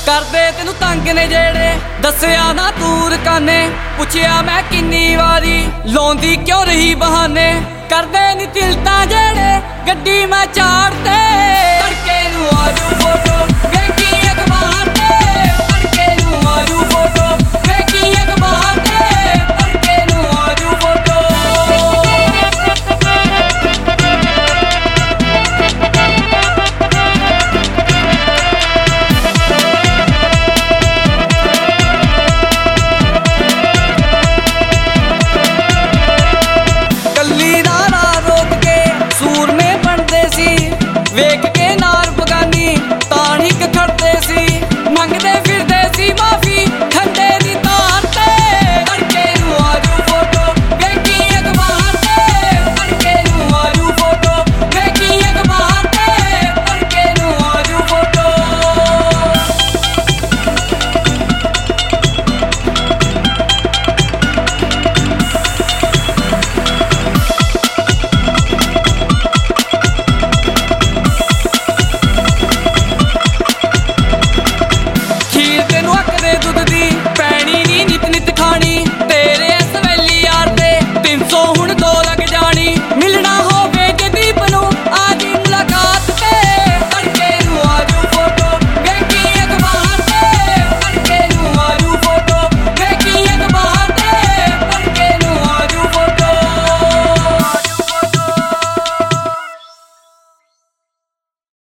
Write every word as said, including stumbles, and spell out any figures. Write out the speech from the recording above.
ਕਰਦੇ ਤੈਨੂੰ ਤੰਗ ਨੇ ਜਿਹੜੇ ਦੱਸਿਆ ਨਾ ਤੂੰ ਰਕਾਨੇ ਪੁੱਛਿਆ ਮੈਂ ਕਿੰਨੀ ਵਾਰੀ ਲਾਉਂਦੀ ਕਿਉਂ ਰਹੀ ਬਹਾਨੇ ਕਰਦੇ ਨੀ ਦਿਲ ਤਾਂ ਜਿਹੜੇ ਗੱਡੀ ਮੈਂ ਚਾੜਦੇ